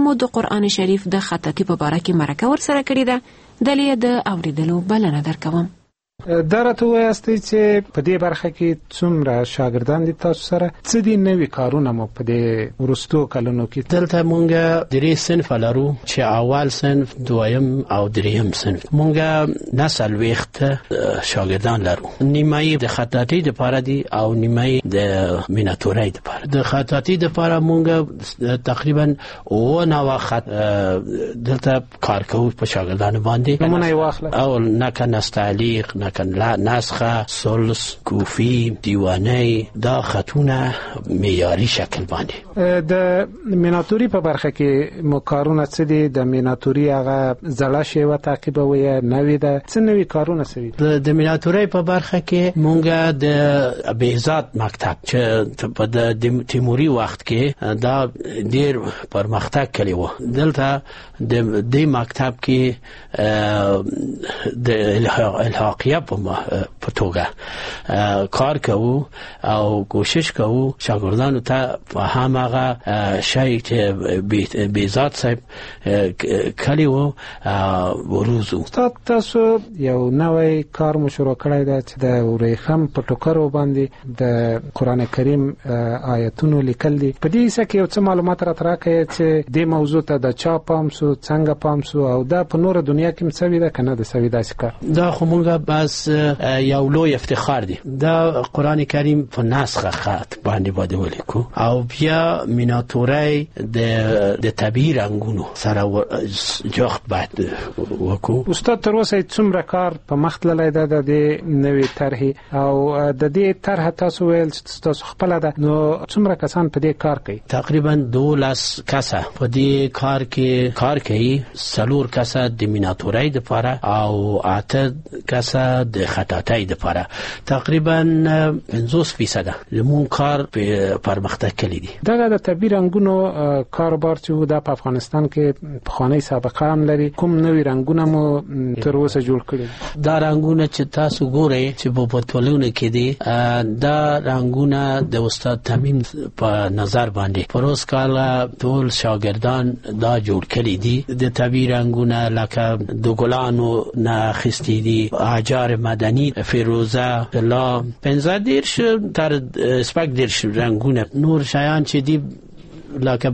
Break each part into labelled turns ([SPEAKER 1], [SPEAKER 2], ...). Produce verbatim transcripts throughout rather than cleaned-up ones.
[SPEAKER 1] مو د قرآن شریف د خطاطي په باره کې مرکه ورسره کړې ده. دلې د اوریدلو بلنه درکوم.
[SPEAKER 2] دا راته وایاستئ چې په دې برخه کې څومره شاګردان دي تاسو سره، څه دي نوي کارونه مو په دې وروستو کلونو کې؟
[SPEAKER 3] دلته مونږ درې صنف لرو چې اول صنف، دویم او دریم صنف. مونږ نسل وخت شاګردان لرو، نیمه د خطاطي لپاره دي او نیمه د میناتورۍ لپاره. د خطاطي لپاره مونږ تقریبا ونه وخت دلته کار کوو په شاګردانو باندې.
[SPEAKER 2] نمونه یې واخله.
[SPEAKER 3] او نکه نستعلیق، نکه نسخه، سلس، کوفی، دیوانه، دا خطونه معیاري شکل باندې.
[SPEAKER 2] د میناتوري په برخه کې مو کارونه څه دي؟ د میناتوري هغه زړه شیوه تعقیبوي یا نوې ده؟ څه نوي کارونه څه دي؟
[SPEAKER 3] د میناتوري په برخه کې مونږ د بهزاد مکتب چې په د تیموري وخت کې دا ډیر پرمختګ کړی و، دلته د دې مکتب کې د الحاقیه په توګه کار کوو او کوشش کوو شاګردانو ته په هماغه شی چې بهزاد صاحب کړی و وروزو.
[SPEAKER 2] استاد، تاسو یو نوی کار مو شروع کړی دی چې د ورېښم په ټوکرو باندې د قرآن کریم آیتونو لیکل دي. په دې حصه کې یو څه معلومات راته راکړئ چې دې موضوع ته د چا پام سو، څنګه پام سو، او دا په نوره دنیا کې هم سوي ده که نه ده سوي داسې کار؟
[SPEAKER 3] دا خو مونږ بس یو لوی افتخار دی. دا قرآن کریم په نسخه خط باندې باندې ولیکو او بیا میناتورۍ د د طبیعي رنګونو سره جوخت باید وکړو.
[SPEAKER 2] استاد، تر اوسه څومره کار په مخ تللی ده د دې نوې طرحې، او د دې طرحه تاسو ویل چې تاسو خپله ده، نو څومره کسان په دې کار کوي؟
[SPEAKER 3] تقریبا دولس کسه په دې کار کې کار کوي. څلور کسه د میناتورۍ دپاره او اته کسه د خطاطۍ دپاره. تقریبا پنځوس فیصده زموږ کار په پرمختګ کړی دی.
[SPEAKER 2] دغه د طبیعي رنګونو کاروبار چې دا په افغانستان کې پخوانی سابقه هم لري، کوم نوي رنګونه مو تر اوسه جوړ کړي؟
[SPEAKER 3] دا رنګونه چې تاسو ګورئ چې په بوتلونو کې دي، دا رنګونه د استاد تمیم په نظر باندې پروس کال ټول شاګردان دا جوړ کړي دي. د طبیعي رنګونه لکه د ګلانو نه اخیستي دي، احجار مدني، فیروزه، طلا، پنځه دېرش تر شپږ دېرش رنګونه. نور شیان چې دي لکه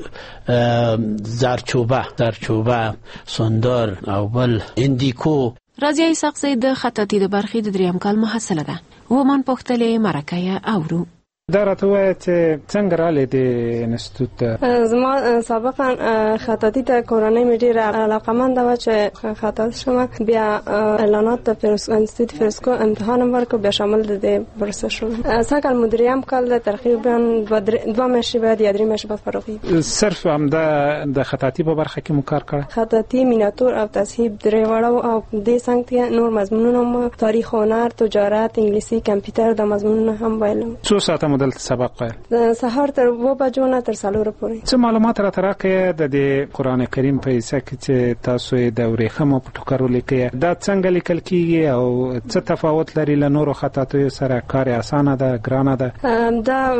[SPEAKER 3] زرچوبه زرچوبه سندر او بل اندیکو.
[SPEAKER 1] رضیه اسحاقزی د خطاطي د برخې د دریم کال محصله ده. ومن پوښتلې مرکه یې اورو.
[SPEAKER 2] دا راته وایه چې څنګه راغلې دې انسټیټوت ته؟
[SPEAKER 4] زما سابقا خطاطي ته کورنۍ مې ډېره علاقه‌منده وه چې خطاط شم. بیا اعلانات د انسټیټوت فرسکو امتحان هم ورکړ، بیا شامل د دې پروسه شوم. سږ کال دریم کال تقریبا دوه میاشتې بعد یا درې میاشتې بعد فارغ کېږم.
[SPEAKER 2] صرف همدا د خطاطي په برخه کې مو کار کړی؟
[SPEAKER 4] خطاطي، میناتور او تصحیح درې واړه، او دې څنګ ته نور مضمونونه هم تاریخ، هنر، تجارت، انګلیسي، کمپیوټر، د مضمونونه هم ویلم.
[SPEAKER 2] څو ساعته مو دلته سبق ویل؟
[SPEAKER 4] سهار تر اوه بجو نه تر څلورو پورې.
[SPEAKER 2] څه معلومات راته راکړئ د دې قرآن کریم په حصه کې چې تاسو یې د ورېښمو په ټوکرو لیکئ، دا څنګه لیکل کېږي او څه تفاوت لري له نورو خطاطیو سره؟ کار یې اسانه ده، ګرانه ده؟
[SPEAKER 4] دا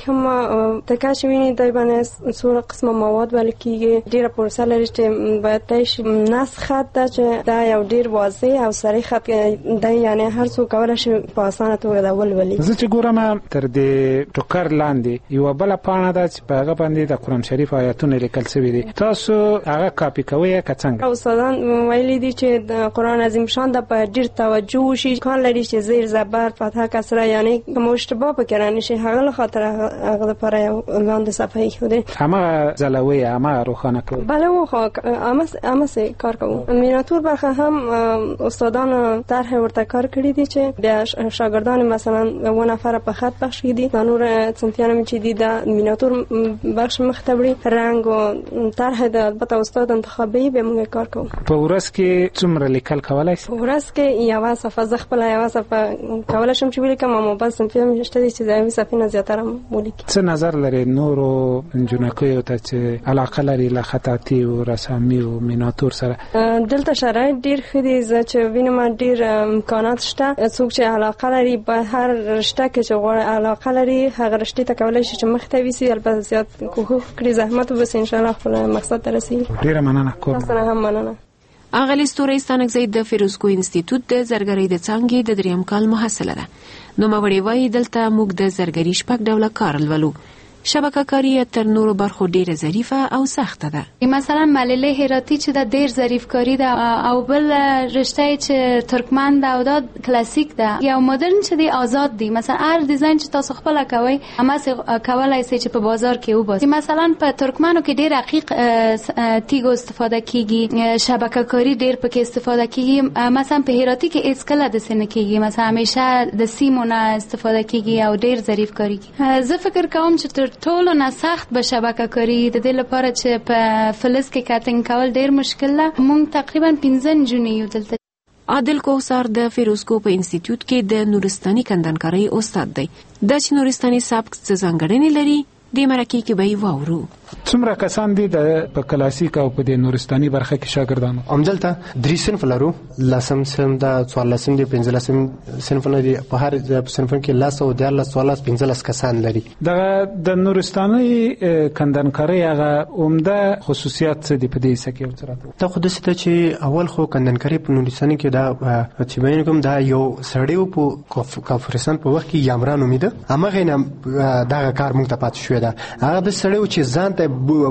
[SPEAKER 4] ورېښم تکه چې ویني دی باندې څو قسمه مواد ویل کېږي، ډېره پروسه لري چې باید طی شي. نسخ خط ده چې دا یو ډېر واضح او صریح خط دی، یعنې هر څوک کولی شي په اسانه توګه دا ولولي.
[SPEAKER 2] زه چې ګورم تر دې ټوکر لاندې یو بل پاڼه ده چې په هغه باندې د قرآن شریف آیاتونه لیکل شوي دي. تاسو هغه کاپی کوئ که څنګه؟ استادان
[SPEAKER 4] ویلي دي چې د قرآن عظیم شان د په ډېر توجه وشي. کار لري چې زیر زبر فتحه کسره، یعنې کوم اشتباه پکې رانشي، هغه له خاطر هغه لپاره یو لاندې صفحه ایښودې.
[SPEAKER 2] هماغه ځلوي، هماغه روښانه کوي.
[SPEAKER 4] بله وخو همسې کار کوو. میناتور برخه هم استادان طرح ورته کار کړي دي چې بیا شاګردان مثلا یو نفر په خط بخش دي، نور صنفیان چې دي د میناتور بخش مختبري رنگ او طرح د البته استاد انتخابي به موږ کار کوو.
[SPEAKER 2] په ورځ کې څومره لیکل کولای شئ؟
[SPEAKER 4] په ورځ کې یو صفحه ز خپل یو صفحه کولای شم چې ولیکم، اما بس صنفیان مشته دي چې یو صفحه نه زیاتره ولیکم.
[SPEAKER 2] څه نظر لري نورو انجونکو ته چې علاقه لري له خطاطي او رسامي او میناتور سره؟
[SPEAKER 4] دلته شرایط ډیر ښه دي، زه چې وینم ډیر امکانات شته. څوک چې علاقه لري په هر رشته کې چې غواړي علاقه لري هغه رشتې ته کولای شي چې مخ ته ویسي البته زیات کوښښ کړي زحمت وباسي ان شاء الله خپل مقصد ته رسیږي.
[SPEAKER 2] ډیره مننه کوم.
[SPEAKER 4] تاسو هم مننه.
[SPEAKER 1] اغلی ستوري ستانکزی د فیروزکو انسټیټیوټ د زرګرۍ د څانګې د دریم کال محصله ده. نو مړی وای دلته موږ د زرګرۍ شپږ ډوله کار لولو. شبکه کاری تر نورو برخو ډیره ظریفه او سخته ده.
[SPEAKER 5] مثلا ملله هراتی چې د ډیر ظریف کاری ده او بل رشته چې ترکمن ده او دا کلاسیک ده یا مدرن چې دی آزاد دی. مثلا هر ډیزاین چې تاسو خپل کوي اما کولای شئ چې په بازار کې وباسئ. مثلا په ترکمنو کې ډیر رقیق تیګو استفاده کیږي، شبکه کاری ډیر پکې استفاده کیږي. مثلا په هراتی کې هیڅ کله د سن کېږي، مثلا همیشه د سیمونه استفاده کیږي او ډیر ظریف کاری کیږي. زه فکر کوم چې ټولو نه سخت به شبکه کاری د دې لپاره چې په فلز کې کاتنګ کول ډیر مشکل ده. موږ تقریبا پنځه نجونې یو دلته.
[SPEAKER 1] عادل کوثر د فیروزکو په انسټیټیوټ کې د نورستاني کندنکارۍ استاد دی. د چې نورستاني سبک څه ځانګړنې لري د مرکې کې به واورو.
[SPEAKER 2] څومره کسان دي د په کلاسیک او په د نورستاني برخه کې شاګردان؟
[SPEAKER 6] همدلته درې صنف لرو، لسم صنف د څوارلسم دی، پنځلسم صنف لري. په هر صنف کې لاس او دیارلس څوارلس پنځلس کسان لري. د
[SPEAKER 2] د نورستاني کندنکارۍ هغه عمده خصوصیات څه دي په دې سکه او سره؟
[SPEAKER 6] دا خو د ست چې اول خو کندنکارۍ په نورستاني کې دا چې باین کوم دا یو سړی په کافرستان په وخت کې یامران امیده اما غینه دا کار مونږ ته پات شو. دا هغه د سړی چې ځان ته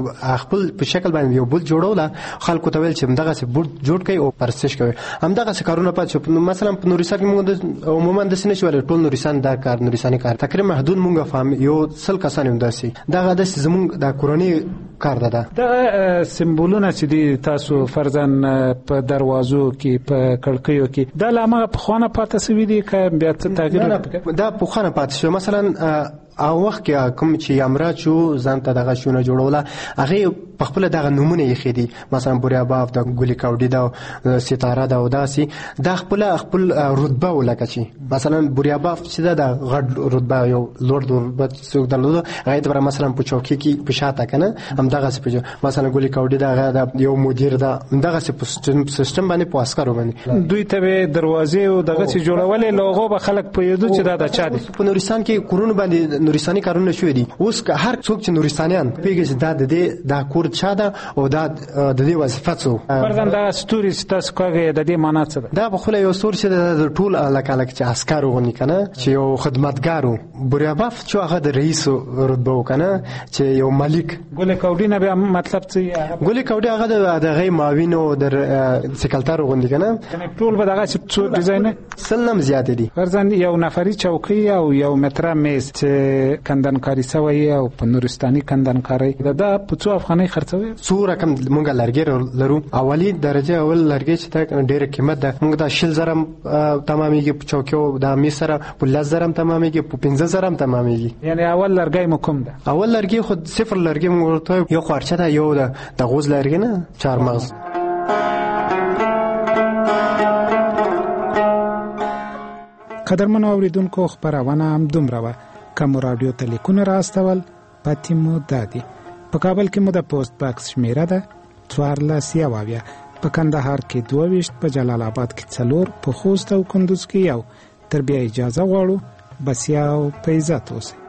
[SPEAKER 6] خپل په شکل باندې یو بل جوړول، خلکو ته ویل چې همدغه څه بوت جوړ کړي او پرستش کوي. همدغه څه کارونه پات شو. مثلا په نورستان کې موږ عموما د سینې شوال ټول نورستان دا کار نورستاني کار تقریبا محدود موږ فهم یو سل کسان هم داسي. دغه د زموږ د کورونی کار ده. دا
[SPEAKER 2] سمبولونه چې دي تاسو فرضاً په دروازو کې په کړکیو کې دا لامه په خوانه پاتې سوي دي که بیا څه تغییر
[SPEAKER 6] دا په خوانه پاتې شو. مثلا او وخت کې کوم چې امرات شو ځان ته دغه شونه جوړوله هغه په خپل دغه نمونه یې خېدي. مثلا بوریا باف د ګولي کاوډي دا ستاره دا وداسي دا خپل خپل رتبه ولکه چې مثلا بوریا باف چې دا غړ رتبه یو لوړ رتبه څوک درلود هغه د مثلا په چوکۍ کې په شاته کنه هم دغه څه مثلا ګولي کاوډي دا یو مدیر دا دغه سیستم باندې په عسکرو باندې
[SPEAKER 2] دوی ته دروازې او دغه چې جوړولې لوغو به خلک په یادو چې دا د چا دي.
[SPEAKER 6] په نورستان کې کورونه باندې نورستاني کارونه شوې دي. اوس که هر څوک چې نورستانیان پیږي چې دا د دې د کور چا ده او دا د دې وظیفه څو
[SPEAKER 2] فرضاً دا ستوري تاسو کوګه د دې معنا څه ده؟
[SPEAKER 6] دا په خله یو ستور چې د ټول علاقه لکه چې عسكر وغونی کنه چې یو خدمتګارو بوریا باف چې هغه د رئیس رتبه وکنه چې یو مالک.
[SPEAKER 2] ګولې کاوډي نه به مطلب څه؟
[SPEAKER 6] ګولې کاوډي هغه د غي معاون او د سکرټر وغونی کنه
[SPEAKER 2] ټول به دغه څو ډیزاین
[SPEAKER 6] سلم زیات دي.
[SPEAKER 2] فرضاً یو نفري چوکۍ او یو متره میز چې کندنکاری سوی او په نورستاني کندنکاری دا د پڅو افغاني خرڅوي.
[SPEAKER 6] څو رقم مونږ لرګي لرو. اولی درجه اول لرګي چې ډېر قیمت ده. مونږ دا شل زرم تمامېږي په چوکیو د میسره په لس زرم تمامېږي په پنځه زرم تمامېږي.
[SPEAKER 2] یعنی اول لرګي مو کوم ده؟
[SPEAKER 6] اول لرګي خو صفر لرګي مونږ ورته یو خرچه ده یو د غوز لرګي نه چار مغز.
[SPEAKER 2] قدرمن اوریدونکو خبرونه هم دومره وه. کوم رادیو ته لیکونه راستول پاتې مو دادي. په کابل کې مو د پوسټ باکس شمیره ده څوارلس یوه، په کندهار کې دوه ویشت، په جلال آباد کې څلور، په خوست او کندوز کې یو. تر بیا اجازه غواړو. بسیا او په عزت اوسئ.